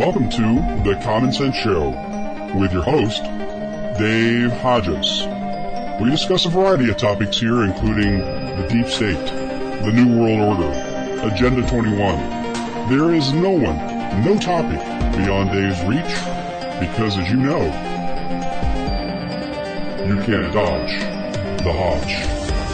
Welcome to The Common Sense Show with your host, Dave Hodges. We discuss a variety of topics here, including the deep state, the New World Order, Agenda 21. There is no one, no topic beyond Dave's reach, because as you know, you can't dodge the Hodge.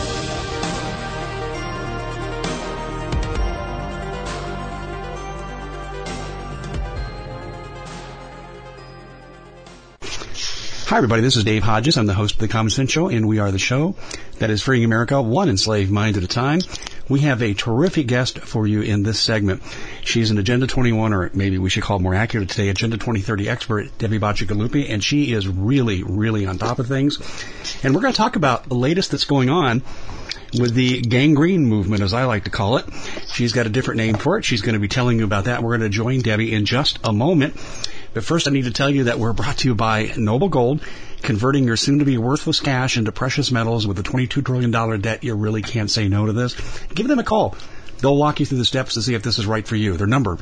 Hi, everybody. This is Dave Hodges. I'm the host of The Common Sense Show, and we are the show that is freeing America one enslaved mind at a time. We have a terrific guest for you in this segment. She's an Agenda 21, or maybe we should call it more accurate today, Agenda 2030 expert, Debbie Bacigalupi, and she is really, really on top of things. And we're going to talk about the latest that's going on with the gangrene movement, as I like to call it. She's got a different name for it. She's going to be telling you about that. We're going to join Debbie in just a moment. But first, I need to tell you that we're brought to you by Noble Gold, converting your soon-to-be worthless cash into precious metals with a $22 trillion debt. You really can't say no to this. Give them a call. They'll walk you through the steps to see if this is right for you. Their number,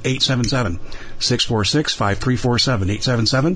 877-646-5347,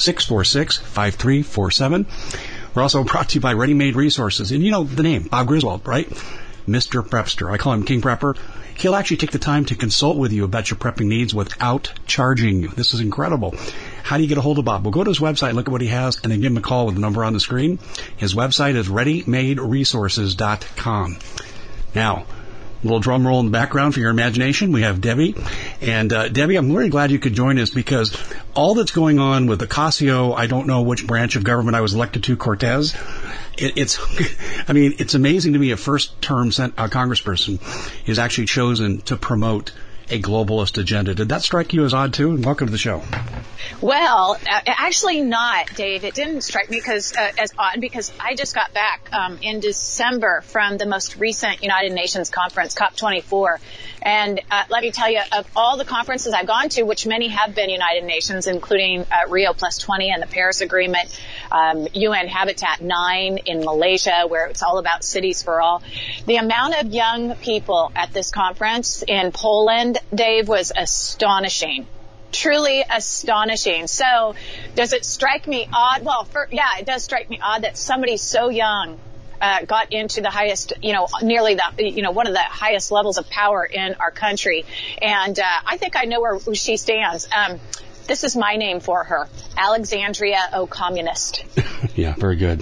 877-646-5347. We're also brought to you by Ready Made Resources. And you know the name, Bob Griswold, right? Mr. Prepster. I call him King Prepper. He'll actually take the time to consult with you about your prepping needs without charging you. This is incredible. How do you get a hold of Bob? Well, go to his website, look at what he has, and then give him a call with the number on the screen. His website is ReadyMadeResources.com. Now, a little drum roll in the background for your imagination. We have Debbie. And Debbie, I'm really glad you could join us because all that's going on with Ocasio, I don't know which branch of government I was elected to, Cortez. It's amazing to me a first-term congressperson is actually chosen to promote a globalist agenda. Did that strike you as odd, too? And welcome to the show. Well, actually not, Dave. It didn't strike me as odd because I just got back in December from the most recent United Nations conference, COP24. And let me tell you, of all the conferences I've gone to, which many have been United Nations, including Rio Plus 20 and the Paris Agreement, UN Habitat 9 in Malaysia, where it's all about cities for all. The amount of young people at this conference in Poland, Dave, was astonishing. Truly astonishing. So does it strike me odd? Well, it does strike me odd that somebody so young got into the highest, nearly the, one of the highest levels of power in our country. And I think I know where she stands. This is my name for her, Alexandria O'Communist. Yeah, very good.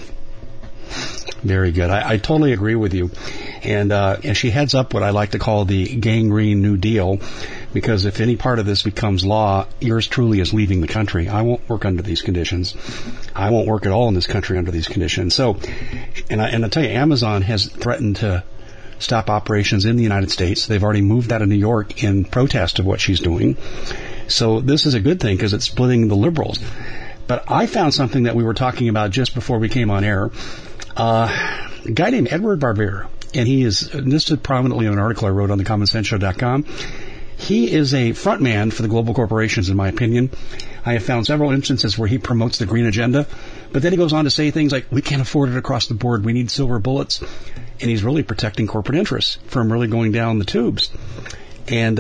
Very good. I totally agree with you. And she heads up what I like to call the gangrene New Deal, because if any part of this becomes law, yours truly is leaving the country. I won't work under these conditions. I won't work at all in this country under these conditions. So, and I'll tell you, Amazon has threatened to stop operations in the United States. They've already moved out of New York in protest of what she's doing. So this is a good thing because it's splitting the liberals. But I found something that we were talking about just before we came on air. A guy named Edward Barbier, and he is listed prominently in an article I wrote on thecommonsenseshow.com. He is a front man for the global corporations, in my opinion. I have found several instances where he promotes the green agenda, but then he goes on to say things like, we can't afford it across the board, we need silver bullets. And he's really protecting corporate interests from really going down the tubes. And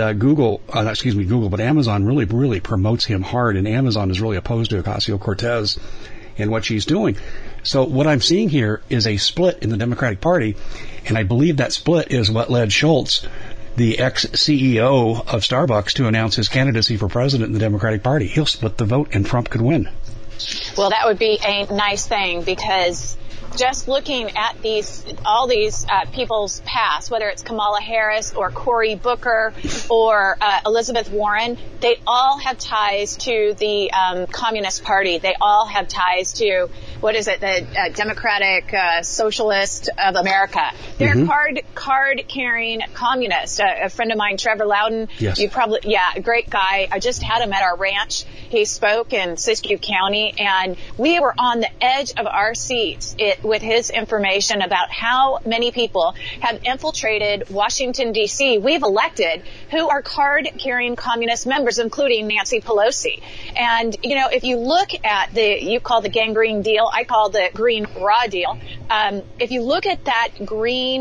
but Amazon really, really promotes him hard, and Amazon is really opposed to Ocasio-Cortez and what she's doing. So what I'm seeing here is a split in the Democratic Party, and I believe that split is what led Schultz, the ex-CEO of Starbucks, to announce his candidacy for president in the Democratic Party. He'll split the vote, and Trump could win. Well, that would be a nice thing, because just looking at all these people's past, whether it's Kamala Harris or Cory Booker or Elizabeth Warren, they all have ties to the Communist Party. They all have ties to, the Democratic Socialist of America. They're card-carrying communists. A friend of mine, Trevor Loudon, yes. A great guy. I just had him at our ranch. He spoke in Siskiyou County, and we were on the edge of our seats with his information about how many people have infiltrated Washington, D.C. we've elected who are card-carrying communist members, including Nancy Pelosi. And, if you look at you call the gangrene deal, I call the green raw deal. If you look at that green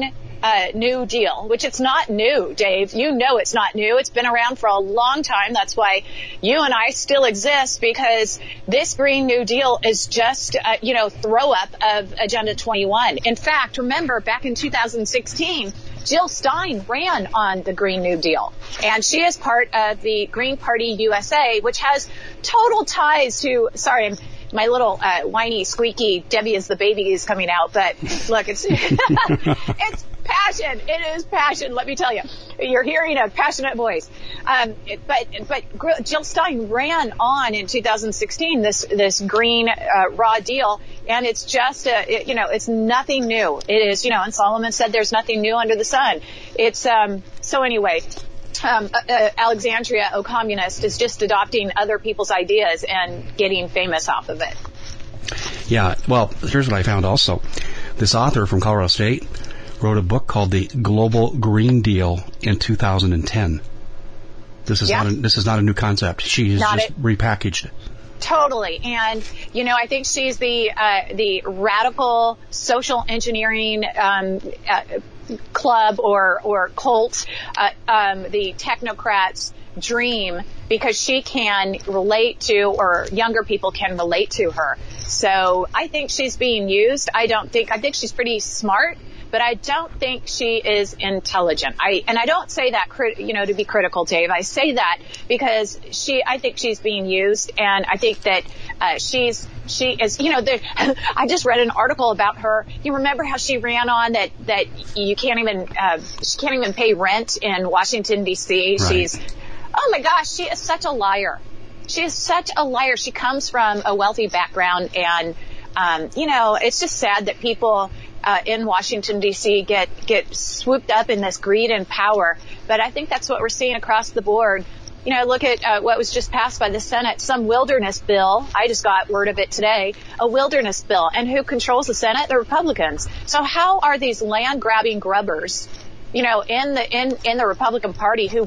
New Deal, which it's not new, Dave. You know it's not new. It's been around for a long time. That's why you and I still exist, because this Green New Deal is just, throw up of Agenda 21. In fact, remember back in 2016, Jill Stein ran on the Green New Deal, and she is part of the Green Party USA, which has total ties to, my little whiny, squeaky Debbie is the baby is coming out, but look, it's it's passion. It is passion. Let me tell you, you're hearing a passionate voice. But Jill Stein ran on in 2016 this green raw deal, and it's just it's nothing new. It is, and Solomon said there's nothing new under the sun. It's so anyway. Alexandria O'Communist is just adopting other people's ideas and getting famous off of it. Yeah, well, here's what I found also. This author from Colorado State wrote a book called The Global Green Deal in 2010. This is not a new concept. She has just repackaged it. Totally. And, I think she's the radical social engineering club or cult, the technocrats' dream, because she can relate to, or younger people can relate to her. So I think she's being used. I think she's pretty smart, but I don't think she is intelligent. I don't say that, to be critical, Dave. I say that because I think she's being used, and I think that she is, I just read an article about her. You remember how she ran on that she can't even pay rent in Washington, D.C. Right. Oh my gosh, she is such a liar. She is such a liar. She comes from a wealthy background, and, it's just sad that people in Washington, D.C. get swooped up in this greed and power. But I think that's what we're seeing across the board. Look at what was just passed by the Senate, some wilderness bill. I just got word of it today, a wilderness bill. And who controls the Senate? The Republicans. So how are these land-grabbing grubbers, in the Republican Party, who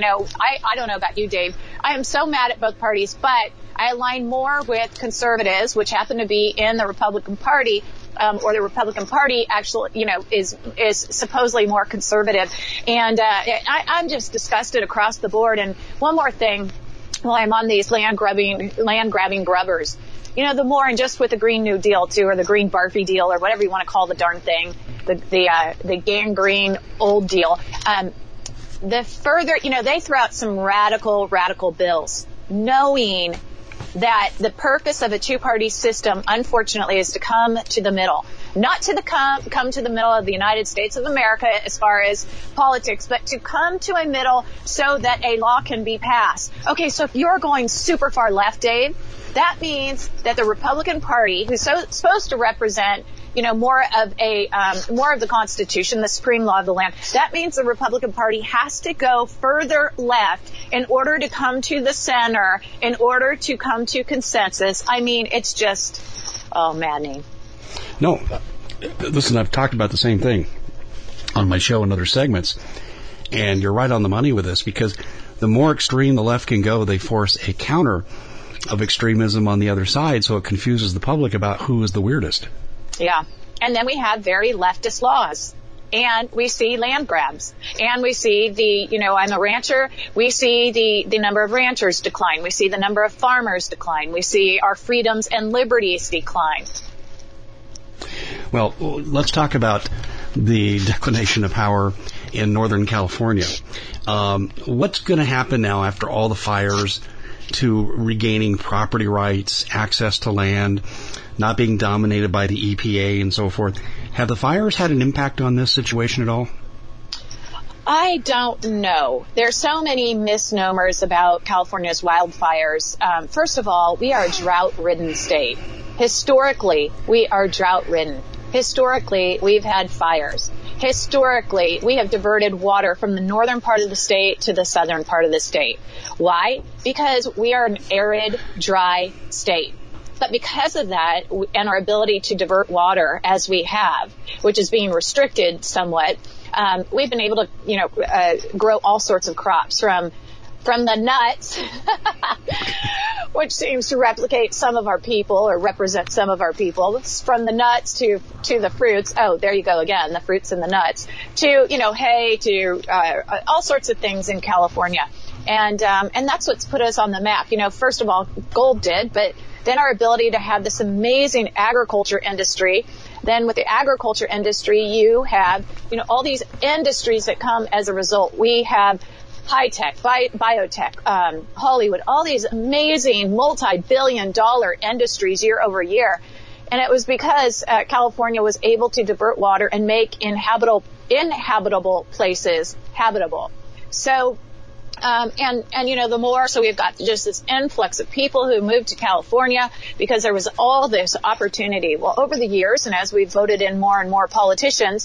I don't know about you, Dave. I am so mad at both parties, but I align more with conservatives, which happen to be in the Republican Party, or the Republican Party actually, is supposedly more conservative. And I'm just disgusted across the board. And one more thing, while I'm on these land grabbing grubbers, the more, and just with the Green New Deal too, or the Green Barfy deal, or whatever you want to call the darn thing, the gangrene old deal, the further, they throw out some radical bills, knowing that the purpose of a two-party system, unfortunately, is to come to the middle. Not to come to the middle of the United States of America as far as politics, but to come to a middle so that a law can be passed. Okay, so if you're going super far left, Dave, that means that the Republican Party, who's supposed to represent, more of the Constitution, the supreme law of the land, that means the Republican Party has to go further left in order to come to the center, in order to come to consensus. I mean, it's just, maddening. No, listen, I've talked about the same thing on my show and other segments, and you're right on the money with this, because the more extreme the left can go, they force a counter of extremism on the other side, so it confuses the public about who is the weirdest. Yeah. And then we have very leftist laws. And we see land grabs. And we see I'm a rancher, we see the number of ranchers decline. We see the number of farmers decline. We see our freedoms and liberties decline. Well, let's talk about the declination of power in Northern California. What's going to happen now after all the fires to regaining property rights, access to land, not being dominated by the EPA and so forth? Have the fires had an impact on this situation at all? I don't know. There's so many misnomers about California's wildfires. First of all, we are a drought-ridden state. Historically, we are drought-ridden. Historically, we've had fires. Historically, we have diverted water from the northern part of the state to the southern part of the state. Why? Because we are an arid, dry state. But because of that, and our ability to divert water as we have, which is being restricted somewhat, we've been able to, grow all sorts of crops from the nuts, which seems to replicate some of our people or represent some of our people. It's from the nuts to the fruits. Oh, there you go again, the fruits and the nuts, to, hay, to all sorts of things in California. And that's what's put us on the map. First of all, gold did, but then our ability to have this amazing agriculture industry. Then with the agriculture industry, you have, all these industries that come as a result. We have high tech, biotech, Hollywood, all these amazing multi-billion-dollar industries year over year. And it was because California was able to divert water and make inhabitable places habitable. So, the more, so we've got just this influx of people who moved to California because there was all this opportunity. Well, over the years, and as we've voted in more and more politicians,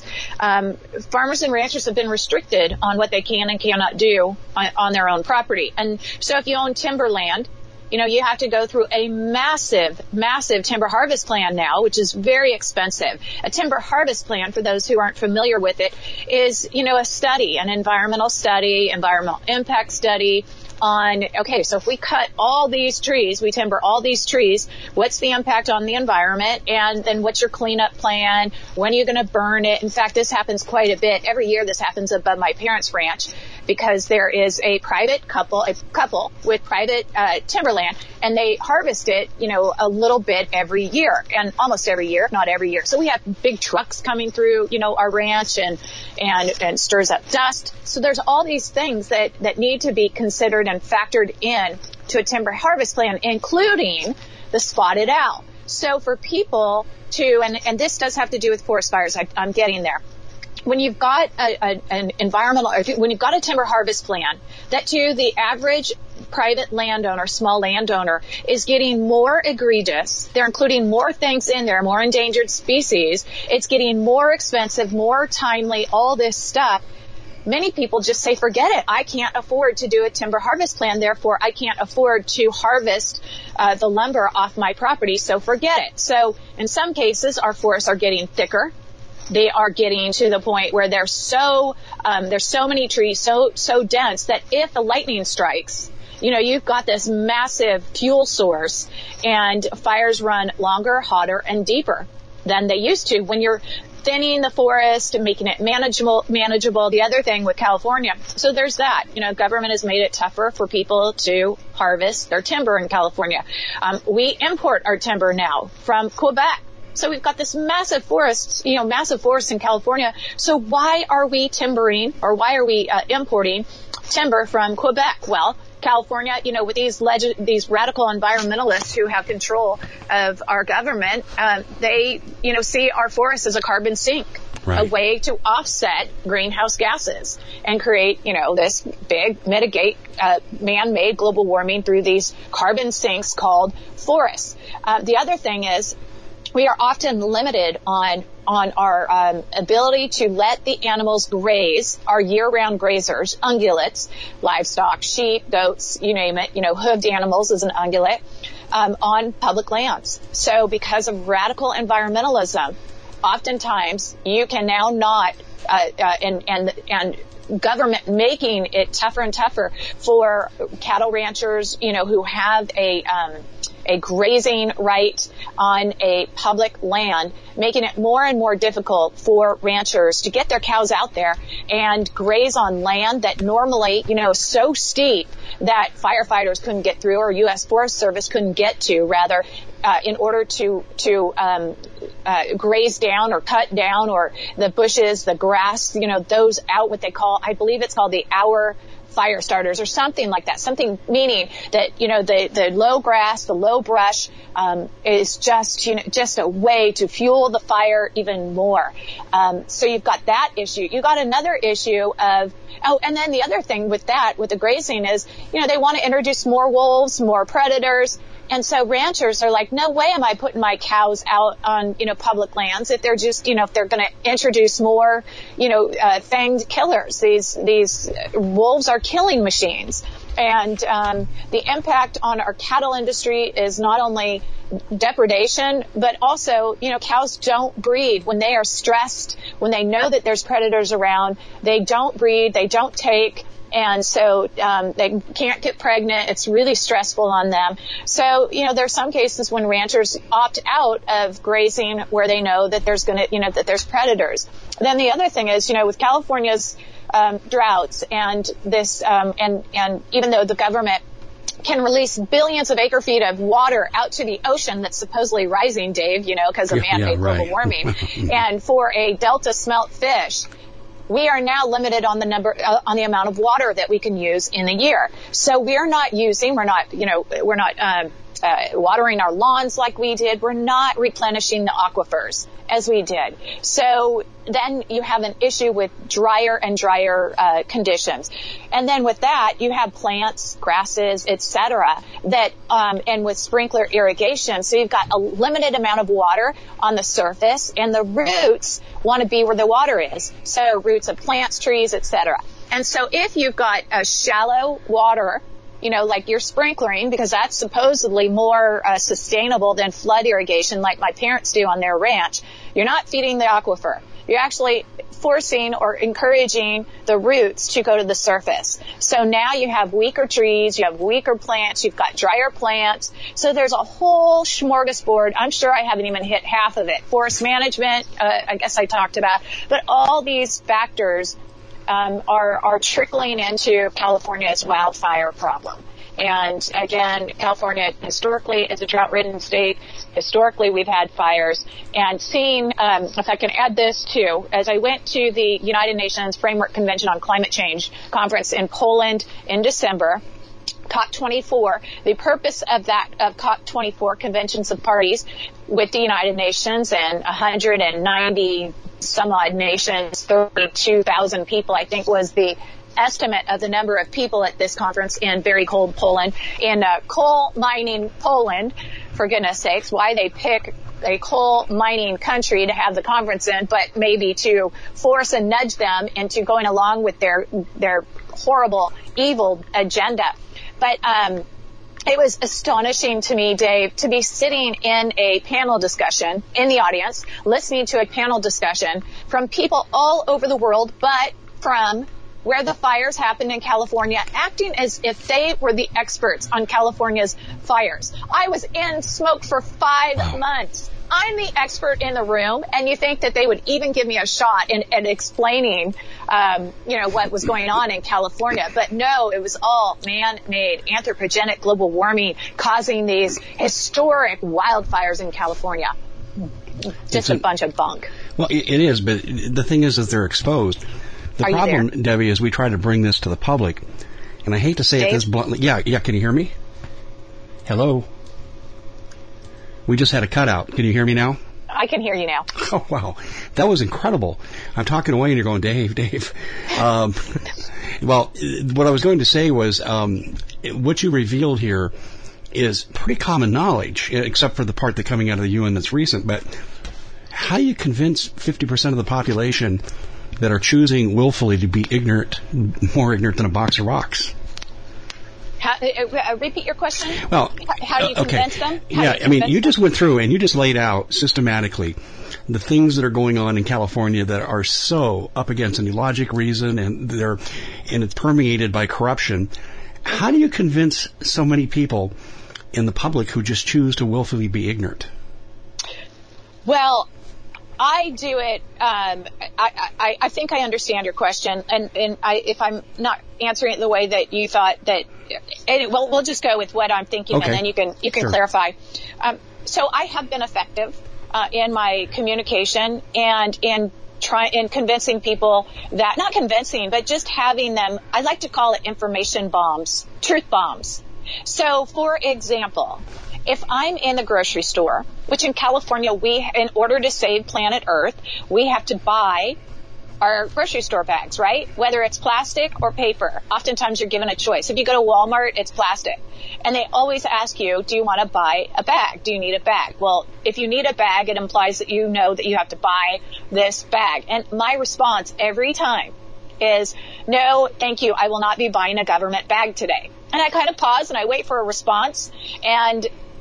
farmers and ranchers have been restricted on what they can and cannot do on their own property. And so if you own timberland, you have to go through a massive, massive timber harvest plan now, which is very expensive. A timber harvest plan, for those who aren't familiar with it, is, a study, an environmental study, environmental impact study on, okay, so if we cut all these trees, we timber all these trees, what's the impact on the environment? And then what's your cleanup plan? When are you going to burn it? In fact, this happens quite a bit. Every year this happens above my parents' ranch because there is a couple with private timberland, and they harvest it, a little bit every year, and almost every year, not every year. So we have big trucks coming through, our ranch and stirs up dust. So there's all these things that need to be considered and factored in to a timber harvest plan, including the spotted owl. So for people to, and this does have to do with forest fires, I'm getting there. When you've got an environmental, when you've got a timber harvest plan that to the average private landowner, small landowner, is getting more egregious, they're including more things in there, more endangered species, it's getting more expensive, more timely, all this stuff. Many people just say, forget it. I can't afford to do a timber harvest plan. Therefore, I can't afford to harvest the lumber off my property. So forget it. So in some cases, our forests are getting thicker. They are getting to the point where there's so many trees, so dense that if the lightning strikes, you've got this massive fuel source, and fires run longer, hotter, and deeper than they used to when you're thinning the forest and making it manageable. The other thing with California, so there's that. Government has made it tougher for people to harvest their timber in California. We import our timber now from Quebec. So we've got this massive forests in California. So why are we timbering, or why are we importing timber from Quebec? Well, California, with these radical environmentalists who have control of our government, they, see our forests as a carbon sink, right, a way to offset greenhouse gases and create, this big mitigate man-made global warming through these carbon sinks called forests. The other thing is, we are often limited on our ability to let the animals graze, our year-round grazers, ungulates, livestock, sheep, goats, you name it, hooved animals is an ungulate, on public lands. So because of radical environmentalism, oftentimes you can now not, and government making it tougher and tougher for cattle ranchers, who have a grazing right on a public land, making it more and more difficult for ranchers to get their cows out there and graze on land that normally, so steep that firefighters couldn't get through, or U.S. Forest Service couldn't get to, rather, in order to graze down or cut down, or the bushes, the grass, those out, what they call, I believe it's called the hour fire starters or something like that. Something meaning that, the low grass, the low brush, is just a way to fuel the fire even more. So you've got that issue. You've got another issue of, and then the other thing with the grazing is, they want to introduce more wolves, more predators. And so ranchers are like, no way am I putting my cows out on, public lands if they're just, if they're going to introduce more, fanged killers. These wolves are killing machines. And the impact on our cattle industry is not only depredation, but also, cows don't breed when they are stressed, when they know that there's predators around. They don't breed, they don't take And so they can't get pregnant. It's really stressful on them. So, there are some cases when ranchers opt out of grazing where they know that there's that there's predators. Then the other thing is, with California's droughts and this, and even though the government can release billions of acre feet of water out to the ocean that's supposedly rising, Dave, because of man-made global warming, and for a delta smelt fish, we are now limited on the amount of water that we can use in a year. So we're not watering our lawns like we did. We're not replenishing the aquifers as we did. So then you have an issue with drier and drier conditions. And then with that, you have plants, grasses, etc. that and with sprinkler irrigation, so you've got a limited amount of water on the surface, and the roots want to be where the water is. So roots of plants, trees, etc. And so if you've got a shallow water, like you're sprinklering, because that's supposedly more sustainable than flood irrigation like my parents do on their ranch, you're not feeding the aquifer. You're actually forcing or encouraging the roots to go to the surface. So now you have weaker trees, you have weaker plants, you've got drier plants. So there's a whole smorgasbord. I'm sure I haven't even hit half of it. Forest management, I guess I talked about. But all these factors are trickling into California's wildfire problem. And again, California historically is a drought-ridden state. Historically, we've had fires. And seeing, if I can add this too, as I went to the United Nations Framework Convention on Climate Change conference in Poland in December, COP24, the purpose of COP24, conventions of parties with the United Nations and 190 some odd nations, 32,000 people, I think was the estimate of the number of people at this conference in very cold Poland, in coal mining Poland, for goodness sakes, why they pick a coal mining country to have the conference in, but maybe to force and nudge them into going along with their horrible, evil agenda. But it was astonishing to me, Dave, to be sitting in a panel discussion in the audience, listening to a panel discussion from people all over the world, but from where the fires happened in California, acting as if they were the experts on California's fires. I was in smoke for 5 months. I'm the expert in the room, and you think that they would even give me a shot in explaining, what was going on in California. But no, it was all man-made, anthropogenic global warming causing these historic wildfires in California. Just a bunch of bunk. Well, it is, but the thing is they're exposed. The problem, Debbie, is we try to bring this to the public, and I hate to say it this bluntly. Yeah, can you hear me? Hello? We just had a cutout. Can you hear me now? I can hear you now. Oh, wow. That was incredible. I'm talking away, and you're going, Dave. Well, what I was going to say was what you revealed here is pretty common knowledge, except for the part that's coming out of the UN that's recent. But how do you convince 50% of the population that are choosing willfully to be ignorant, more ignorant than a box of rocks? Repeat your question. Well, how do you convince them? You just went through and you just laid out systematically the things that are going on in California that are so up against any logic, reason, and it's permeated by corruption. How do you convince so many people in the public who just choose to willfully be ignorant? Well, I do it. I think I understand your question, and if I'm not answering it the way that you thought that, we'll just go with what I'm thinking, okay. And then you can sure. clarify. So I have been effective in my communication and in convincing people that, not convincing, but just having them. I like to call it information bombs, truth bombs. So, for example, if I'm in the grocery store, which in California, in order to save planet Earth, we have to buy our grocery store bags, right? Whether it's plastic or paper. Oftentimes you're given a choice. If you go to Walmart, it's plastic. And they always ask you, do you want to buy a bag? Do you need a bag? Well, if you need a bag, it implies that you know that you have to buy this bag. And my response every time is, no, thank you. I will not be buying a government bag today. And I kind of pause and I wait for a response. And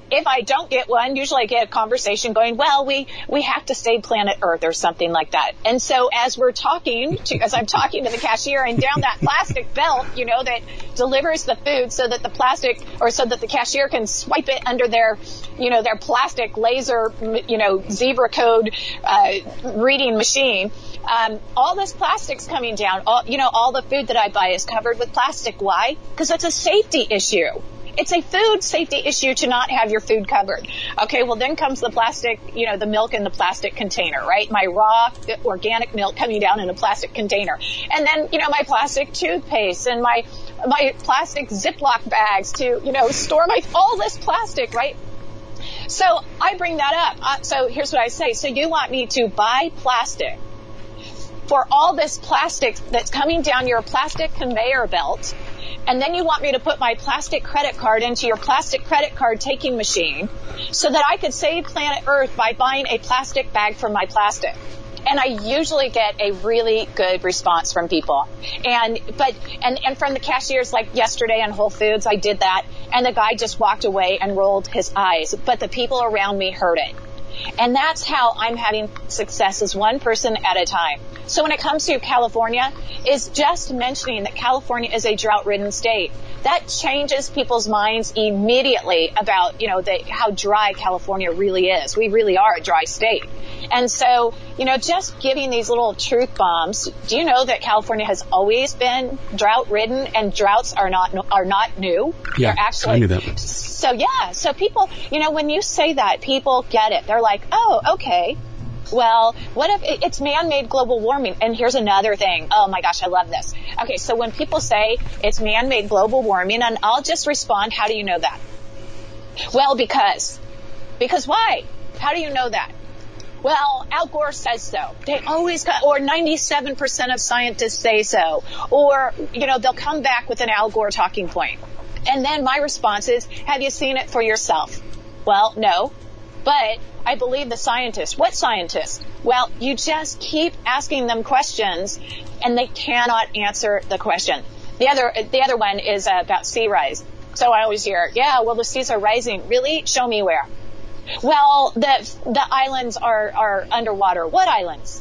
if I don't get one, usually I get a conversation going, well, we have to save planet Earth or something like that. And so as I'm talking to the cashier and down that plastic belt, that delivers the food so that the cashier can swipe it under their plastic laser, zebra code, reading machine. All this plastic's coming down. All the food that I buy is covered with plastic. Why? Because it's a safety issue. It's a food safety issue to not have your food covered. Okay, well then comes the plastic, the milk in the plastic container, right? My raw organic milk coming down in a plastic container. And then, my plastic toothpaste and my plastic Ziploc bags to, store all this plastic, right? So I bring that up. So here's what I say. So you want me to buy plastic for all this plastic that's coming down your plastic conveyor belt, and then you want me to put my plastic credit card into your plastic credit card taking machine so that I could save planet Earth by buying a plastic bag for my plastic. And I usually get a really good response from people. And from the cashiers, like yesterday in Whole Foods, I did that, and the guy just walked away and rolled his eyes. But the people around me heard it. And that's how I'm having success, is one person at a time. So when it comes to California, is just mentioning that California is a drought-ridden state. That changes people's minds immediately about, how dry California really is. We really are a dry state. And so, just giving these little truth bombs. Do you know that California has always been drought-ridden, and droughts are not new? Yeah, they're actually, I knew that. So people, when you say that, people get it. They're like, oh, okay. Well, what if it's man-made global warming? And here's another thing. Oh my gosh, I love this. Okay, so when people say it's man-made global warming, and I'll just respond, how do you know that? Well, because why? How do you know that? Well, Al Gore says so. They always or 97% of scientists say so. Or, they'll come back with an Al Gore talking point. And then my response is, have you seen it for yourself? Well, no. But I believe the scientists. What scientists? Well, you just keep asking them questions, and they cannot answer the question. The other one is about sea rise. So I always hear, the seas are rising. Really? Show me where. Well, the islands are underwater. What islands?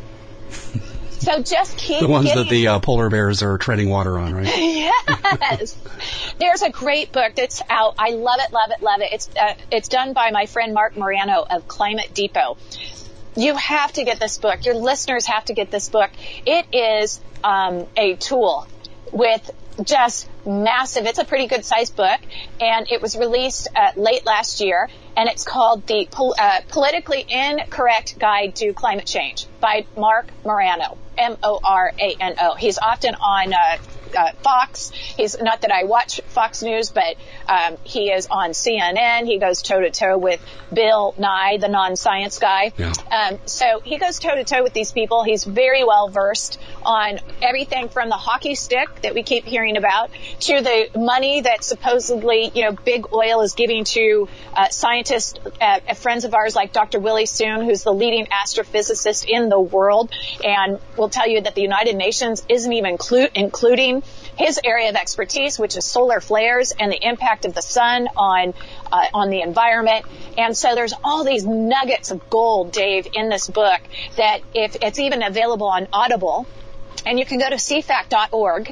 So just keep the ones that the polar bears are treading water on, right? Yes. There's a great book that's out. I love it, love it, love it. It's done by my friend Mark Morano of Climate Depot. You have to get this book. Your listeners have to get this book. It is a tool with just massive. It's a pretty good sized book, and it was released late last year, and it's called The Politically Incorrect Guide to Climate Change by Mark Morano, Morano. He's often on Fox. He's not that I watch Fox News, but he is on CNN. He goes toe to toe with Bill Nye, the non-science guy. Yeah. So he goes toe to toe with these people. He's very well versed on everything from the hockey stick that we keep hearing about to the money that supposedly, big oil is giving to scientists, friends of ours like Dr. Willie Soon, who's the leading astrophysicist in the world, and will tell you that the United Nations isn't even including his area of expertise, which is solar flares and the impact of the sun on the environment. And so there's all these nuggets of gold, Dave, in this book that if it's even available on Audible, and you can go to cfact.org,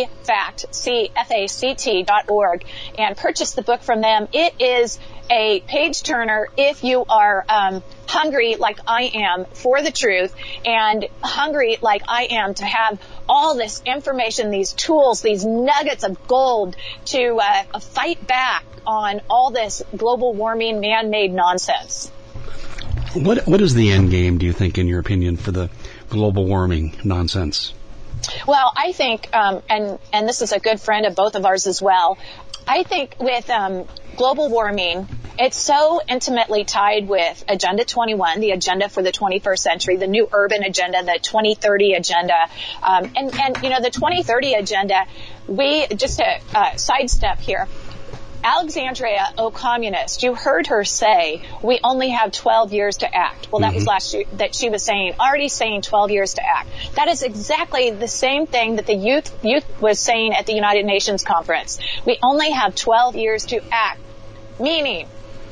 cfact.org, and purchase the book from them. It is a page turner if you are hungry like I am for the truth, and hungry like I am to have all this information, these tools, these nuggets of gold to fight back on all this global warming, man-made nonsense. What is the end game, do you think, in your opinion, for the global warming nonsense? Well, I think, and this is a good friend of both of ours as well, I think with global warming, it's so intimately tied with Agenda 21, the agenda for the 21st century, the new urban agenda, the 2030 agenda. And the 2030 agenda, just a sidestep here, Alexandria Ocommunist, you heard her say, we only have 12 years to act. Well, that was last year that she was already saying 12 years to act. That is exactly the same thing that the youth was saying at the United Nations conference. We only have 12 years to act, meaning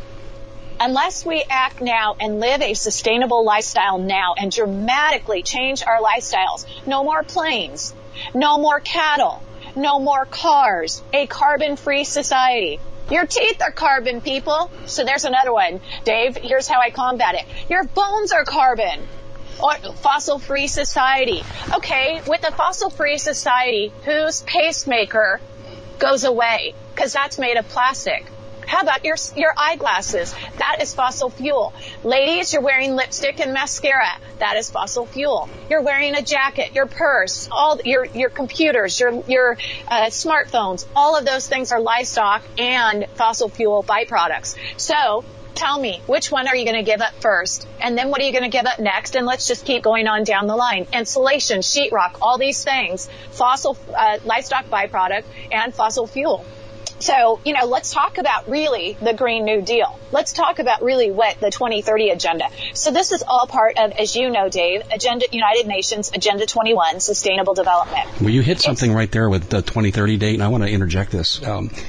Unless we act now and live a sustainable lifestyle now and dramatically change our lifestyles, no more planes, no more cattle, no more cars, a carbon-free society. Your teeth are carbon, people. So there's another one. Dave, here's how I combat it. Your bones are carbon. Or fossil-free society. Okay, with a fossil-free society, whose pacemaker goes away? Because that's made of plastic. How about your eyeglasses? That is fossil fuel. Ladies, you're wearing lipstick and mascara. That is fossil fuel. You're wearing a jacket, your purse, all your computers, your smartphones. All of those things are livestock and fossil fuel byproducts. So tell me, which one are you going to give up first? And then what are you going to give up next? And let's just keep going on down the line. Insulation, sheetrock, all these things, fossil livestock byproduct and fossil fuel. So, let's talk about really the Green New Deal. Let's talk about really what the 2030 agenda. So this is all part of, as you know, Dave, United Nations Agenda 21, Sustainable Development. Well, you hit something right there with the 2030 date, and I want to interject this.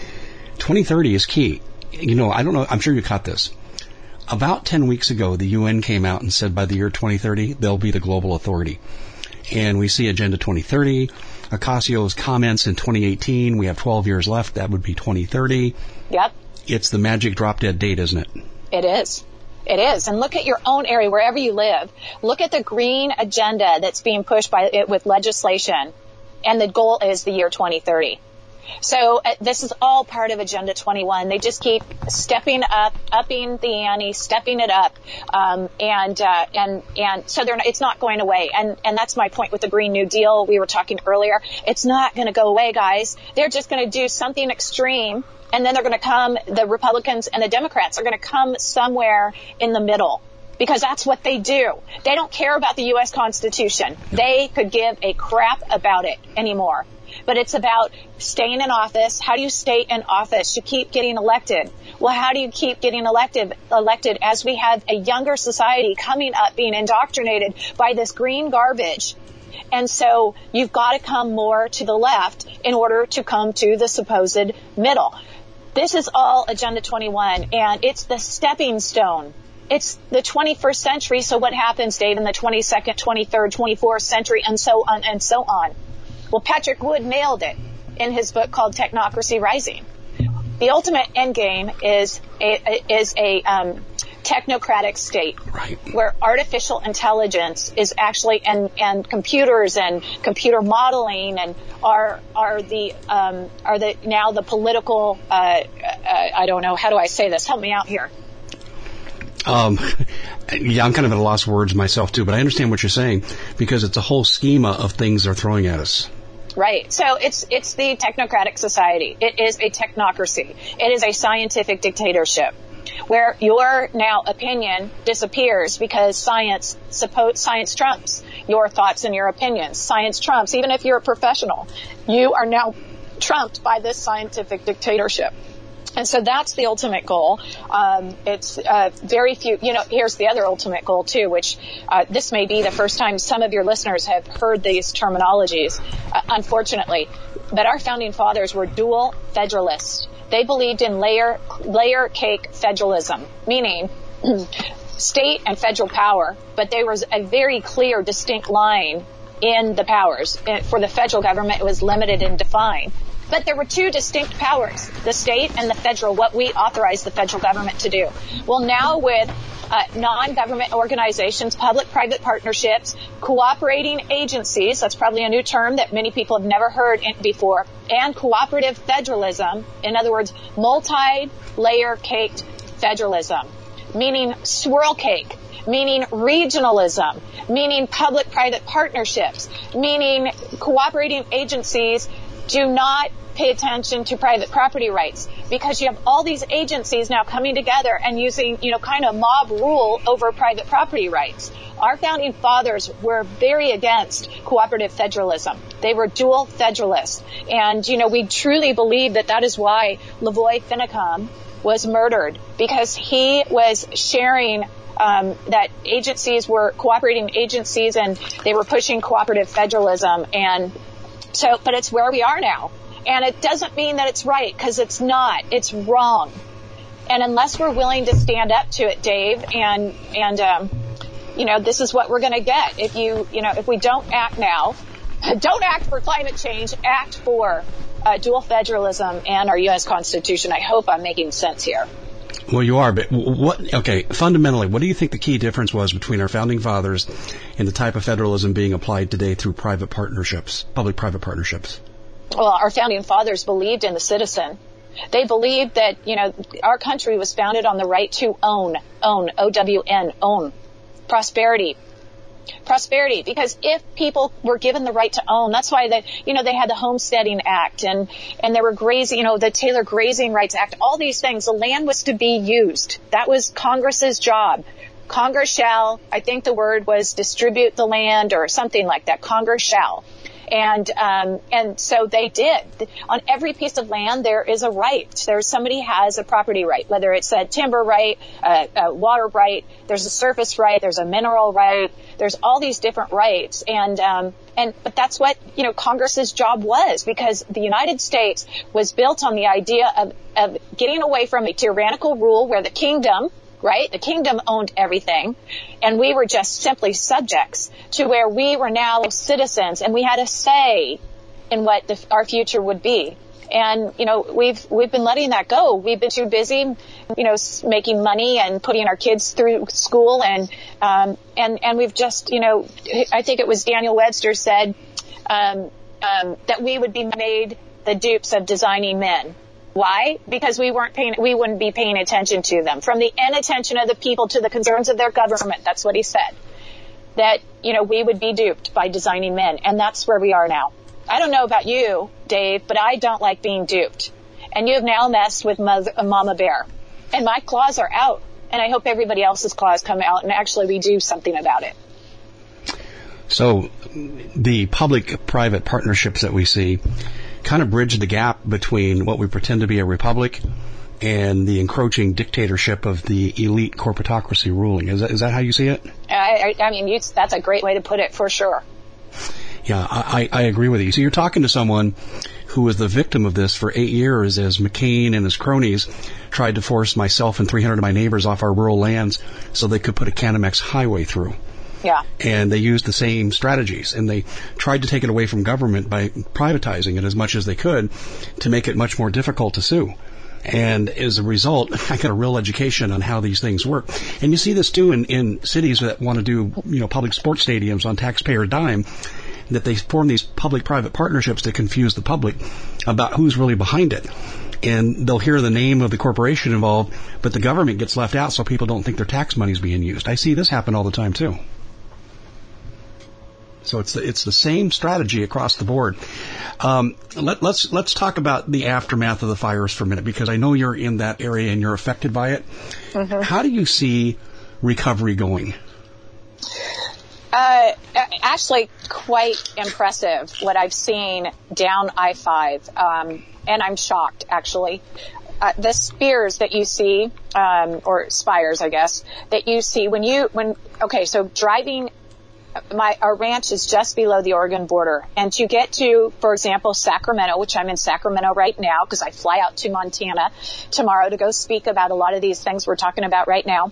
2030 is key. I don't know, I'm sure you caught this. About 10 weeks ago, the UN came out and said by the year 2030, they'll be the global authority. And we see Agenda 2030. Ocasio's comments in 2018, we have 12 years left, that would be 2030. Yep. It's the magic drop-dead date, isn't it? It is. It is. And look at your own area, wherever you live. Look at the green agenda that's being pushed by it with legislation. And the goal is the year 2030. So this is all part of Agenda 21. They just keep stepping up, upping the ante, stepping it up, and so it's not going away. And that's my point with the Green New Deal. We were talking earlier. It's not going to go away, guys. They're just going to do something extreme, and then they're going to come. The Republicans and the Democrats are going to come somewhere in the middle. Because that's what they do. They don't care about the U.S. Constitution. They could give a crap about it anymore. But it's about staying in office. How do you stay in office? You keep getting elected. Well, how do you keep getting elected as we have a younger society coming up being indoctrinated by this green garbage? And so you've got to come more to the left in order to come to the supposed middle. This is all Agenda 21, and it's the stepping stone. It's the 21st century, so what happens, Dave, in the 22nd, 23rd, 24th century, and so on and so on? Well, Patrick Wood nailed it in his book called Technocracy Rising. The ultimate end game is a technocratic state, right, where artificial intelligence is actually and computers and computer modeling and are now the political I don't know, how do I say this? Help me out here. Yeah, I'm kind of at a loss of words myself too, but I understand what you're saying because it's a whole schema of things they're throwing at us. Right. So it's the technocratic society. It is a technocracy. It is a scientific dictatorship where your now opinion disappears because science trumps your thoughts and your opinions. Science trumps, even if you're a professional, you are now trumped by this scientific dictatorship. And so that's the ultimate goal. It's very few, here's the other ultimate goal too, which this may be the first time some of your listeners have heard these terminologies, unfortunately. But our founding fathers were dual federalists. They believed in layer cake federalism, meaning state and federal power, but there was a very clear, distinct line in the powers. For the federal government, it was limited and defined. But there were two distinct powers, the state and the federal, what we authorize the federal government to do. Well, now with non-government organizations, public-private partnerships, cooperating agencies, that's probably a new term that many people have never heard before, and cooperative federalism, in other words, multi-layer caked federalism, meaning swirl cake, meaning regionalism, meaning public-private partnerships, meaning cooperating agencies do not pay attention to private property rights because you have all these agencies now coming together and using, kind of mob rule over private property rights. Our founding fathers were very against cooperative federalism. They were dual federalists. And, we truly believe that is why Lavoy Finicum was murdered, because he was sharing that agencies were cooperating agencies and they were pushing cooperative federalism. And so, but it's where we are now. And it doesn't mean that it's right, because it's not. It's wrong. And unless we're willing to stand up to it, Dave, and this is what we're going to get. If we don't act now, don't act for climate change, act for dual federalism and our U.S. Constitution. I hope I'm making sense here. Well, you are, but fundamentally, what do you think the key difference was between our founding fathers and the type of federalism being applied today through private partnerships, public-private partnerships? Well, our founding fathers believed in the citizen. They believed that, our country was founded on the right to own, O-W-N, own, prosperity, because if people were given the right to own, that's why they had the Homesteading Act and there were grazing, the Taylor Grazing Rights Act, all these things. The land was to be used. That was Congress's job. Congress shall, I think the word was distribute the land or something like that. Congress shall. And so they did. On every piece of land, there is a right. Somebody has a property right, whether it's a timber right, a water right, there's a surface right, there's a mineral right, there's all these different rights. But that's what, Congress's job was, because the United States was built on the idea of getting away from a tyrannical rule where the kingdom owned everything, and we were just simply subjects, to where we were now citizens, and we had a say in what our future would be. And, we've been letting that go. We've been too busy, making money and putting our kids through school, and we've just, I think it was Daniel Webster said, that we would be made the dupes of designing men. Why? Because we wouldn't be paying attention to them. From the inattention of the people to the concerns of their government, that's what he said. That, we would be duped by designing men. And that's where we are now. I don't know about you, Dave, but I don't like being duped. And you have now messed with Mama Bear. And my claws are out. And I hope everybody else's claws come out and actually we do something about it. So the public-private partnerships that we see kind of bridge the gap between what we pretend to be a republic and the encroaching dictatorship of the elite corporatocracy ruling. Is that how you see it? I mean, that's a great way to put it, for sure. Yeah, I agree with you. So you're talking to someone who was the victim of this for 8 years as McCain and his cronies tried to force myself and 300 of my neighbors off our rural lands so they could put a Canamex highway through. Yeah. And they used the same strategies, and they tried to take it away from government by privatizing it as much as they could to make it much more difficult to sue. And as a result, I got a real education on how these things work. And you see this too in cities that want to do, public sports stadiums on taxpayer dime, that they form these public-private partnerships to confuse the public about who's really behind it. And they'll hear the name of the corporation involved, but the government gets left out so people don't think their tax money is being used. I see this happen all the time too. So it's the same strategy across the board. Let's talk about the aftermath of the fires for a minute, because I know you're in that area and you're affected by it. Mm-hmm. How do you see recovery going? Actually, quite impressive what I've seen down I-5, and I'm shocked actually. The spears that you see, or spires, I guess, that you see so driving. Our ranch is just below the Oregon border, and to get to, for example, Sacramento, which I'm in Sacramento right now because I fly out to Montana tomorrow to go speak about a lot of these things we're talking about right now.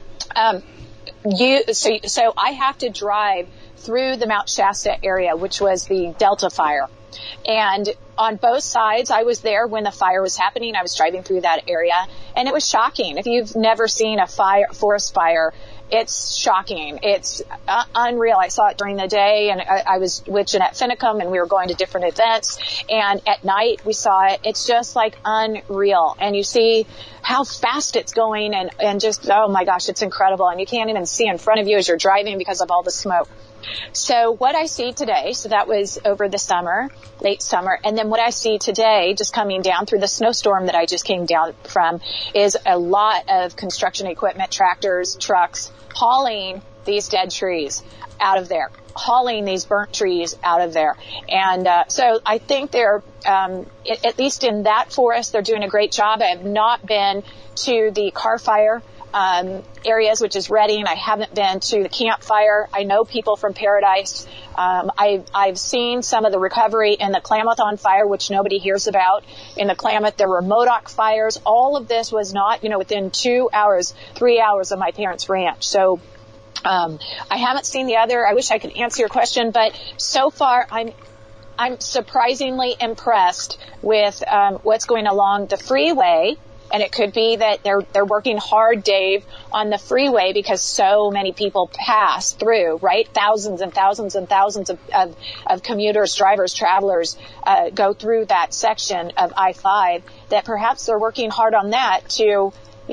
So I have to drive through the Mount Shasta area, which was the Delta fire. And on both sides, I was there when the fire was happening. I was driving through that area, and it was shocking. If you've never seen a forest fire, it's shocking. It's unreal. I saw it during the day, and I was with Jeanette Finicum, and we were going to different events. And at night, we saw it. It's just like unreal. And you see how fast it's going, and just, oh my gosh, it's incredible. And you can't even see in front of you as you're driving because of all the smoke. So what I see today, so that was over the summer, late summer, and then what I see today, just coming down through the snowstorm that I just came down from, is a lot of construction equipment, tractors, trucks, hauling these dead trees out of there, hauling these burnt trees out of there. And so I think they're, at least in that forest, they're doing a great job. I have not been to the Carr Fire areas, which is Redding. I haven't been to the campfire. I know people from Paradise. I've seen some of the recovery in the Klamath on fire, which nobody hears about. In the Klamath, there were Modoc fires. All of this was not, within 2 hours, 3 hours of my parents' ranch. So, I haven't seen the other. I wish I could answer your question, but so far I'm surprisingly impressed with, what's going along the freeway. And it could be that they're working hard, Dave, on the freeway because so many people pass through, right? Thousands and thousands and thousands of commuters, drivers, travelers go through that section of I-5, that perhaps they're working hard on that to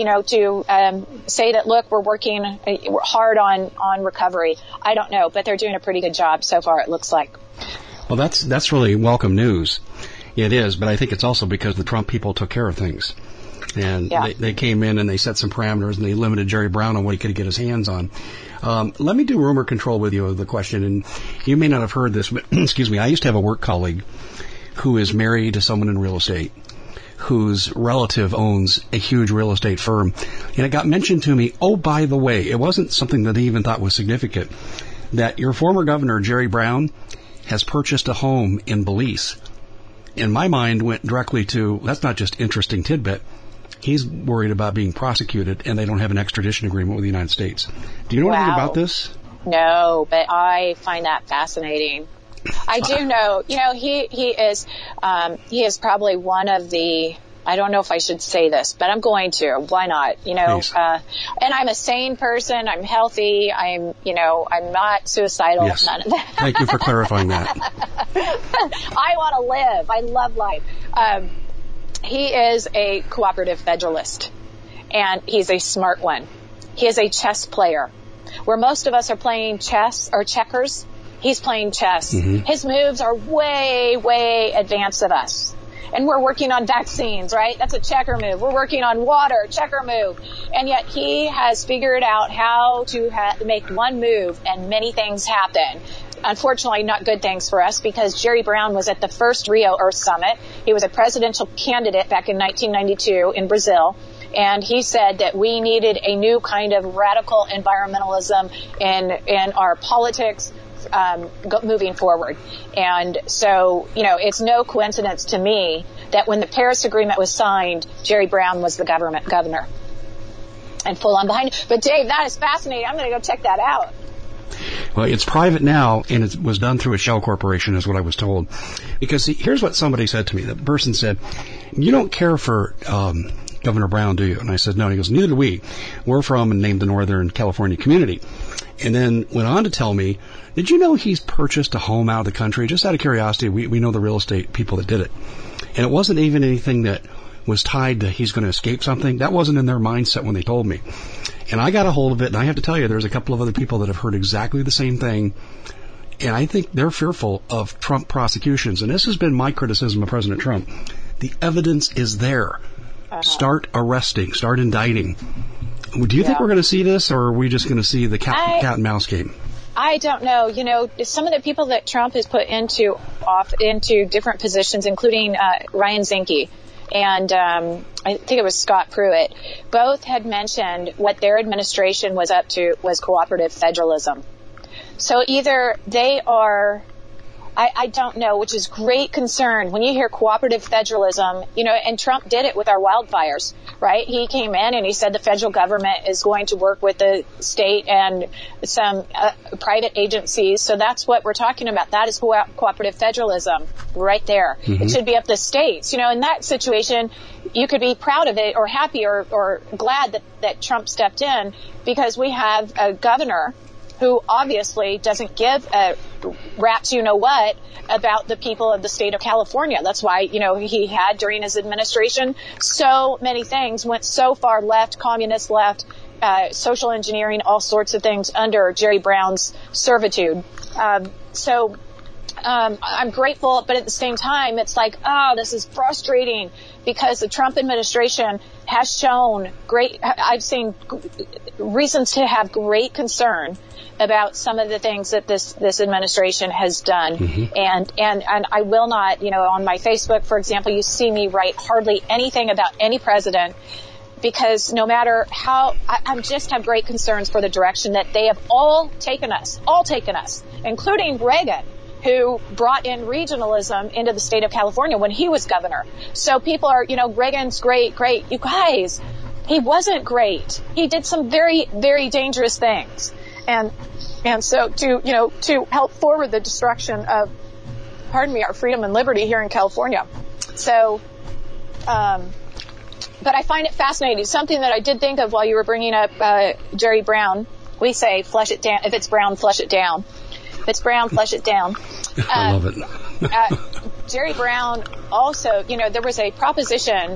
say that, look, we're working hard on recovery. I don't know, but they're doing a pretty good job so far, it looks like. Well, that's really welcome news. It is, but I think it's also because the Trump people took care of things. And they came in and they set some parameters and they limited Jerry Brown on what he could get his hands on. Let me do rumor control with you of the question, and you may not have heard this, but excuse me, I used to have a work colleague who is married to someone in real estate whose relative owns a huge real estate firm. And it got mentioned to me, oh, by the way, it wasn't something that they even thought was significant, that your former governor, Jerry Brown, has purchased a home in Belize. And my mind went directly to, that's not just interesting tidbit. He's worried about being prosecuted, and they don't have an extradition agreement with the United States. Do you know anything about this? No, but I find that fascinating. I do know. He is probably one of the. I don't know if I should say this, but I'm going to. Why not? And I'm a sane person. I'm healthy. I'm not suicidal. Yes. None of that. Thank you for clarifying that. I want to live. I love life. He is a cooperative federalist, and he's a smart one. He is a chess player. Where most of us are playing chess or checkers, he's playing chess. Mm-hmm. His moves are way, way advanced of us. And we're working on vaccines, right? That's a checker move. We're working on water, checker move. And yet he has figured out how to make one move and many things happen. Unfortunately, not good things for us, because Jerry Brown was at the first Rio Earth Summit. He was a presidential candidate back in 1992 in Brazil. And he said that we needed a new kind of radical environmentalism in our politics moving forward. And so, it's no coincidence to me that when the Paris Agreement was signed, Jerry Brown was the governor. And full on behind it. But Dave, that is fascinating. I'm going to go check that out. Well, it's private now, and it was done through a shell corporation, is what I was told. Because, see, here's what somebody said to me. The person said, you don't care for Governor Brown, do you? And I said, no. And he goes, neither do we. We're from and named the Northern California community. And then went on to tell me, did you know he's purchased a home out of the country? Just out of curiosity, we know the real estate people that did it. And it wasn't even anything that was tied to he's going to escape something. That wasn't in their mindset when they told me. And I got a hold of it, and I have to tell you, there's a couple of other people that have heard exactly the same thing. And I think they're fearful of Trump prosecutions. And this has been my criticism of President Trump. The evidence is there. Start arresting. Start indicting. Do you think we're going to see this, or are we just going to see the cat and mouse game? I don't know. Some of the people that Trump has put into different positions, including Ryan Zinke and I think it was Scott Pruitt, both had mentioned what their administration was up to was cooperative federalism. So either they are, I don't know, which is great concern when you hear cooperative federalism, and Trump did it with our wildfires, right? He came in and he said the federal government is going to work with the state and some private agencies. So that's what we're talking about. That is cooperative federalism right there. Mm-hmm. It should be up to states. In that situation, you could be proud of it or happy or glad that Trump stepped in, because we have a governor who obviously doesn't give a rat's you-know-what about the people of the state of California. That's why, he had during his administration so many things went so far left, communist left, social engineering, all sorts of things under Jerry Brown's servitude. So I'm grateful, but at the same time, it's like, this is frustrating, because the Trump administration has shown I've seen reasons to have great concern about some of the things that this administration has done. Mm-hmm. And I will not, on my Facebook, for example, you see me write hardly anything about any president because no matter how, I just have great concerns for the direction that they have all taken us, including Reagan, who brought in regionalism into the state of California when he was governor. So people are, Reagan's great. You guys, he wasn't great. He did some very, very dangerous things. And so to help forward the destruction of, our freedom and liberty here in California. So, but I find it fascinating. Something that I did think of while you were bringing up Jerry Brown. We say, flush it down. If it's brown, flush it down. If it's brown, flush it down. I love it. Jerry Brown also, there was a Proposition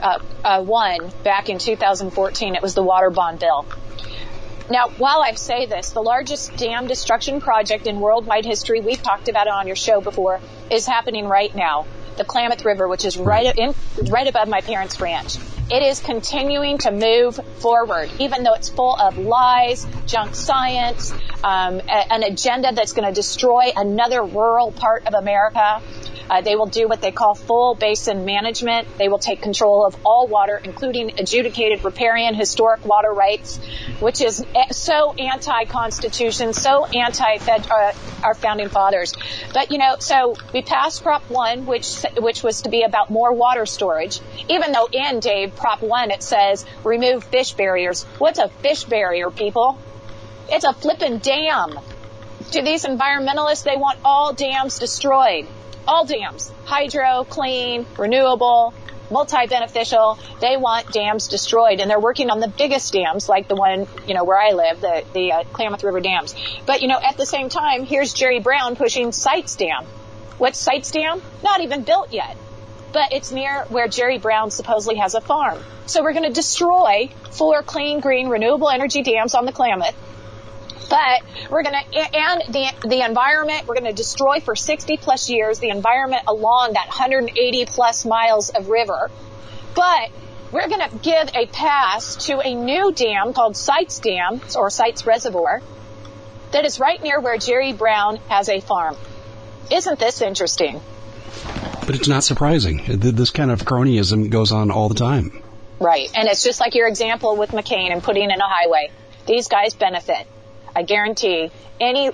1 back in 2014. It was the water bond bill. Now, while I say this, the largest dam destruction project in worldwide history, we've talked about it on your show before, is happening right now. The Klamath River, which is right above my parents' ranch. It is continuing to move forward, even though it's full of lies, junk science, an agenda that's going to destroy another rural part of America. They will do what they call full basin management. They will take control of all water, including adjudicated riparian historic water rights, which is so anti-Constitution, so anti-Fed, our founding fathers. But, so we passed Prop 1, which was to be about more water storage, even though in, Dave, Prop 1, it says remove fish barriers. What's a fish barrier, people? It's a flippin' dam. To these environmentalists, they want all dams destroyed. All dams, hydro, clean, renewable, multi-beneficial, they want dams destroyed. And they're working on the biggest dams, like the one, where I live, the Klamath River dams. But, at the same time, here's Jerry Brown pushing Sites Dam. What's Sites Dam? Not even built yet. But it's near where Jerry Brown supposedly has a farm. So we're going to destroy 4 clean, green, renewable energy dams on the Klamath. But we're going to, and the environment, we're going to destroy for 60 plus years the environment along that 180 plus miles of river. But we're going to give a pass to a new dam called Sites Dam, or Sites Reservoir, that is right near where Jerry Brown has a farm. Isn't this interesting? But it's not surprising. This kind of cronyism goes on all the time. Right. And it's just like your example with McCain and putting in a highway. These guys benefit. I guarantee any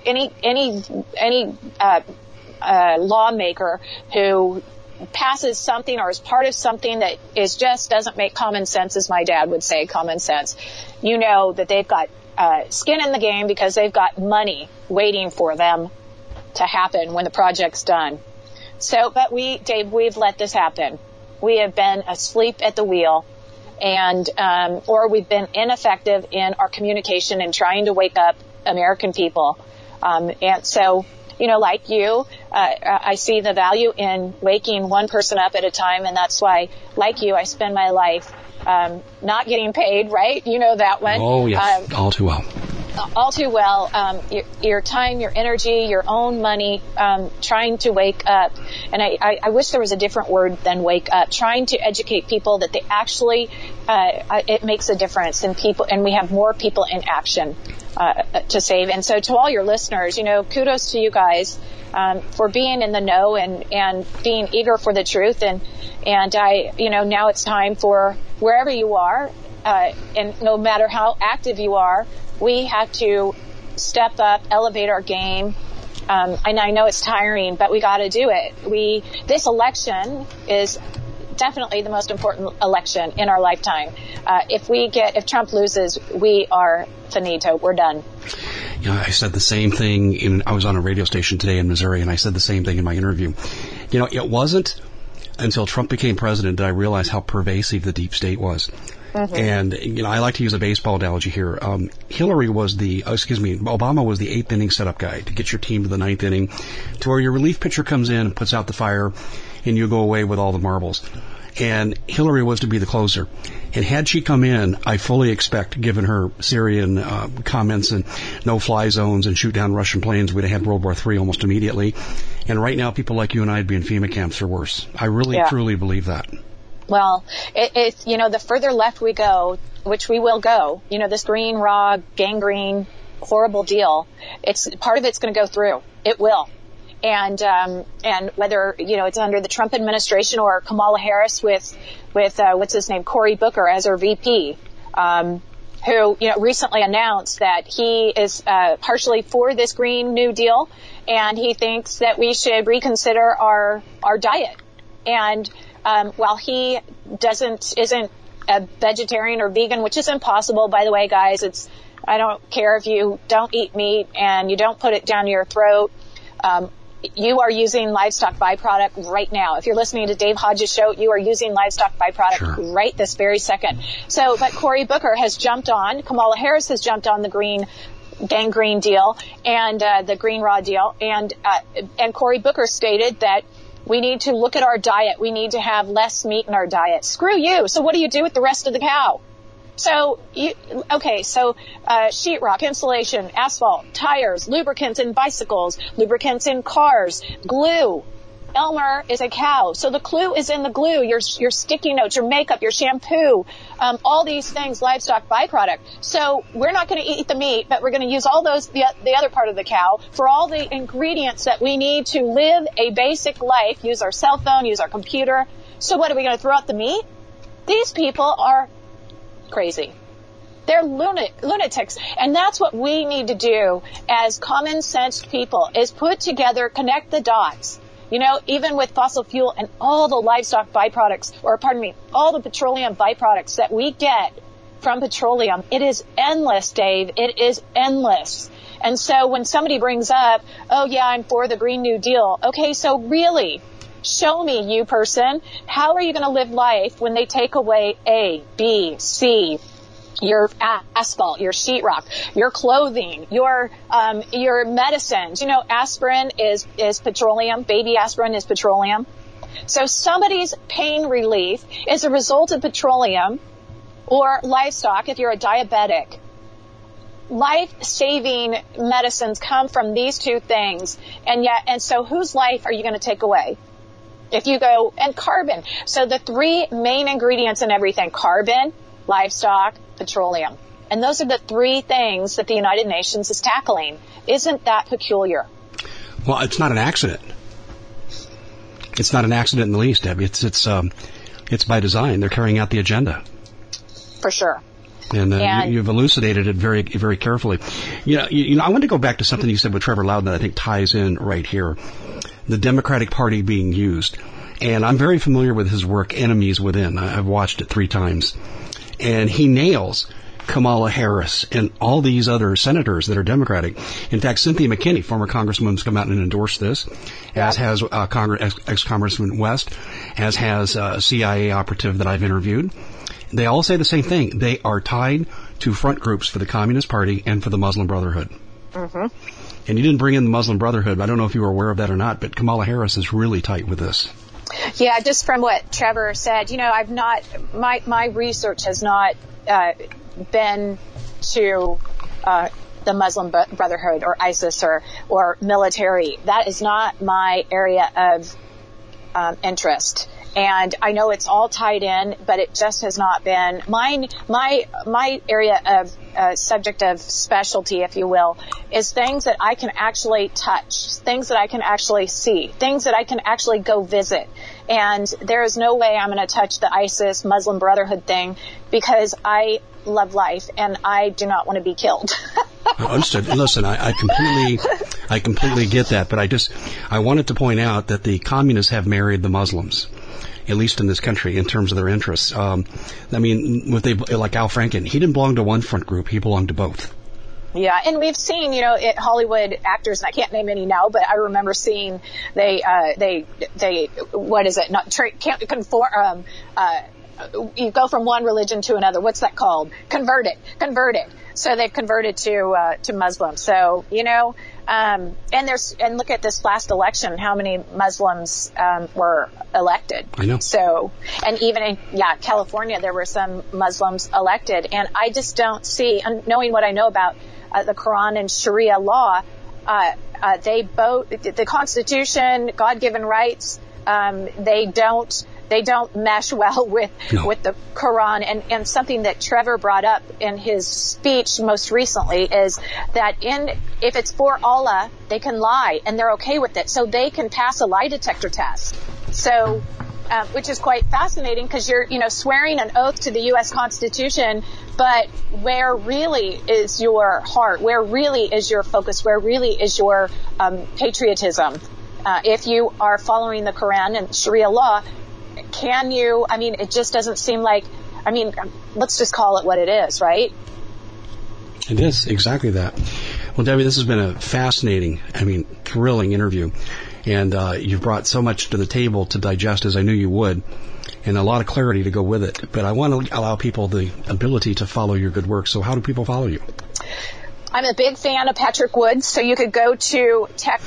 lawmaker who passes something or is part of something that doesn't make common sense, as my dad would say, common sense. That they've got skin in the game because they've got money waiting for them to happen when the project's done. So, but Dave, we've let this happen. We have been asleep at the wheel. And, or we've been ineffective in our communication and trying to wake up American people. And so, like you, I see the value in waking one person up at a time. And that's why, like you, I spend my life, not getting paid, right? You know that one. Oh, yes. All too well. All too well, your time, your energy, your own money, trying to wake up. And I wish there was a different word than wake up. Trying to educate people that they actually, it makes a difference in people, and we have more people in action to save. And so to all your listeners, kudos to you guys for being in the know and being eager for the truth. And I, now it's time for wherever you are, and no matter how active you are, we have to step up, elevate our game. And I know it's tiring, but we got to do it. This election is definitely the most important election in our lifetime. If Trump loses, we are finito. We're done. I said the same thing I was on a radio station today in Missouri, and I said the same thing in my interview. It wasn't until Trump became president that I realized how pervasive the deep state was. Mm-hmm. And, I like to use a baseball analogy here. Obama was the 8th inning setup guy to get your team to the 9th inning, to where your relief pitcher comes in and puts out the fire, and you go away with all the marbles. And Hillary was to be the closer. And had she come in, I fully expect, given her Syrian comments and no-fly zones and shoot down Russian planes, we'd have had World War III almost immediately. And right now, people like you and I would be in FEMA camps or worse. I really, truly believe that. Well, it's, the further left we go, which we will go, this green, raw, gangrene, horrible deal, part of it's going to go through. It will. and whether, it's under the Trump administration or Kamala Harris with what's his name, Cory Booker as her VP, who, recently announced that he is partially for this Green New Deal, and he thinks that we should reconsider our diet. And while he isn't a vegetarian or vegan, which is impossible, by the way, guys, I don't care if you don't eat meat and you don't put it down your throat. You are using livestock byproduct right now. If you're listening to Dave Hodges' show, you are using livestock byproduct right this very second. So, but Cory Booker has jumped on, Kamala Harris has jumped on the Gang Green deal and the Green Raw deal, and Cory Booker stated that we need to look at our diet. We need to have less meat in our diet. Screw you. So what do you do with the rest of the cow? So, sheetrock, insulation, asphalt, tires, lubricants in bicycles, lubricants in cars, glue. Elmer is a cow. So the glue is in the glue, your sticky notes, your makeup, your shampoo, all these things, livestock byproduct. So we're not going to eat the meat, but we're going to use all those, the other part of the cow, for all the ingredients that we need to live a basic life, use our cell phone, use our computer. So what, are we going to throw out the meat? These people are crazy. They're lunatics. And that's what we need to do as common sense people, is put together, connect the dots. Even with fossil fuel and all the livestock byproducts, all the petroleum byproducts that we get from petroleum, it is endless, Dave. It is endless. And so when somebody brings up, oh yeah, I'm for the Green New Deal. Okay, so really, show me, you person, how are you going to live life when they take away A, B, C, your asphalt, your sheetrock, your clothing, your medicines? Aspirin is petroleum. Baby aspirin is petroleum. So somebody's pain relief is a result of petroleum or livestock if you're a diabetic. Life-saving medicines come from these two things. And so whose life are you going to take away? If you go, and carbon. So the three main ingredients in everything: carbon, livestock, petroleum. And those are the three things that the United Nations is tackling. Isn't that peculiar? Well, it's not an accident. It's not an accident in the least, Debbie. It's by design. They're carrying out the agenda. For sure. And you've elucidated it very, very carefully. I want to go back to something you said with Trevor Loudon that I think ties in right here. The Democratic Party being used. And I'm very familiar with his work, Enemies Within. I've watched it 3 times. And he nails Kamala Harris and all these other senators that are Democratic. In fact, Cynthia McKinney, former congresswoman, has come out and endorsed this, as has ex-Congressman West, as has a CIA operative that I've interviewed. They all say the same thing. They are tied to front groups for the Communist Party and for the Muslim Brotherhood. Mm-hmm. And you didn't bring in the Muslim Brotherhood. I don't know if you were aware of that or not, but Kamala Harris is really tight with this. Yeah, just from what Trevor said, my research has not been to the Muslim Brotherhood or ISIS or military. That is not my area of interest. And I know it's all tied in, but it just has not been my area of subject of specialty, if you will, is things that I can actually touch, things that I can actually see, things that I can actually go visit. And there is no way I'm going to touch the ISIS Muslim Brotherhood thing, because I love life and I do not want to be killed. Understood. Listen, I completely get that, but I wanted to point out that the communists have married the Muslims, at least in this country, in terms of their interests. Like Al Franken, he didn't belong to one front group; he belonged to both. Yeah, and we've seen, Hollywood actors, and I can't name any now, but I remember seeing they what is it? Can't conform. You go from one religion to another. What's that called? Converted. So they've converted to Muslim. So and look at this last election, how many Muslims were elected. I know. So, and even in California, there were some Muslims elected, and I just don't see, knowing what I know about the Quran and Sharia law, the Constitution, God-given rights, they don't they don't mesh well with the Quran. And something that Trevor brought up in his speech most recently is that if it's for Allah, they can lie, and they're okay with it. So they can pass a lie detector test. So, which is quite fascinating, because you're, swearing an oath to the U.S. Constitution, but where really is your heart? Where really is your focus? Where really is your patriotism? If you are following the Quran and Sharia law, it just doesn't seem like, let's just call it what it is, right? It is exactly that. Well, Debbie, this has been a fascinating, thrilling interview. And you've brought so much to the table to digest, as I knew you would, and a lot of clarity to go with it. But I want to allow people the ability to follow your good work. So how do people follow you? I'm a big fan of Patrick Woods, so you could go to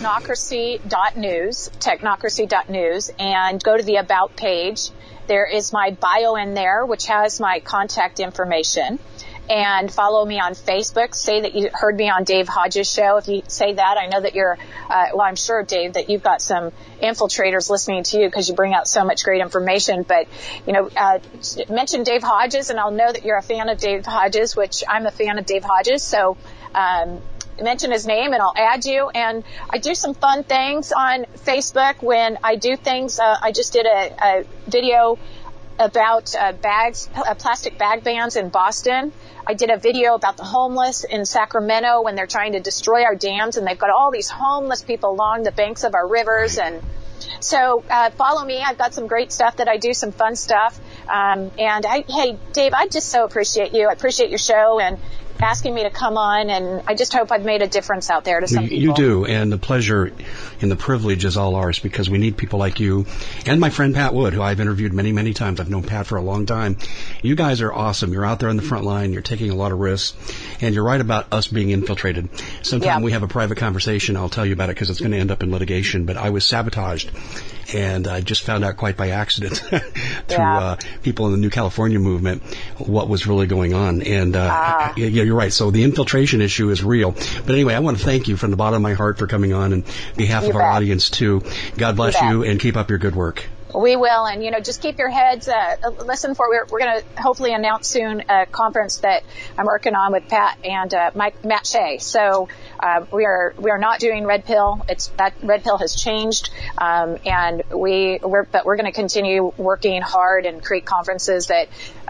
technocracy.news, and go to the About page. There is my bio in there, which has my contact information. And follow me on Facebook. Say that you heard me on Dave Hodges' show. If you say that, I know that you're, I'm sure, Dave, that you've got some infiltrators listening to you, because you bring out so much great information. But, mention Dave Hodges, and I'll know that you're a fan of Dave Hodges, which I'm a fan of Dave Hodges. So, mention his name and I'll add you. And I do some fun things on Facebook when I do things. I just did a video about plastic bag bans in Boston. I did a video about the homeless in Sacramento when they're trying to destroy our dams, and they've got all these homeless people along the banks of our rivers. And so follow me. I've got some great stuff that I do, some fun stuff. Hey, Dave, I just so appreciate you. I appreciate your show and asking me to come on, and I just hope I've made a difference out there to some people. You do, and the pleasure and the privilege is all ours, because we need people like you and my friend Pat Wood, who I've interviewed many, many times. I've known Pat for a long time. You guys are awesome. You're out there on the front line. You're taking a lot of risks, and you're right about us being infiltrated. Sometime we have a private conversation. I'll tell you about it, because it's going to end up in litigation, but I was sabotaged, and I just found out quite by accident through people in the New California movement what was really going on. And you're right. So the infiltration issue is real. But anyway, I want to thank you from the bottom of my heart for coming on, and behalf of our audience too. God bless you, and keep up your good work. We will, and just keep your heads. Listen for we're going to hopefully announce soon a conference that I'm working on with Pat and Matt Shea. So we are not doing Red Pill. Red Pill has changed, and we're going to continue working hard and create conferences that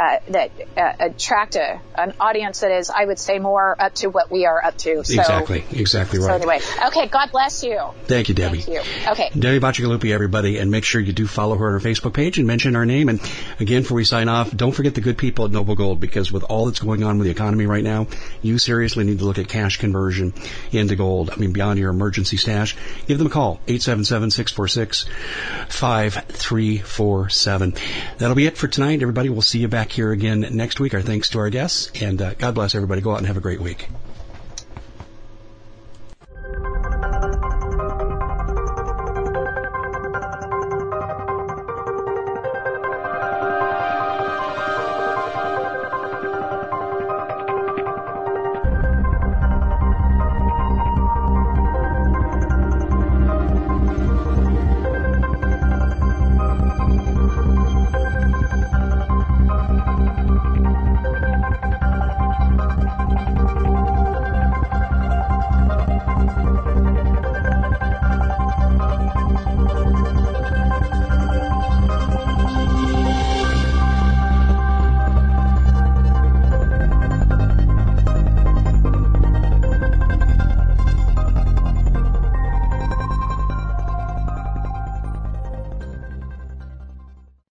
attract an audience that is, I would say, more up to what we are up to. So, exactly right. So anyway, okay. God bless you. Thank you, Debbie. Thank you. Okay. Debbie Bacigalupi, everybody, and make sure you do follow her on her Facebook page and mention our name. And again, before we sign off, don't forget the good people at Noble Gold, because with all that's going on with the economy right now, you seriously need to look at cash conversion into gold. Beyond your emergency stash, give them a call, 877-646-5347. That'll be it for tonight, everybody. We'll see you back here again next week. Our thanks to our guests, and God bless everybody. Go out and have a great week.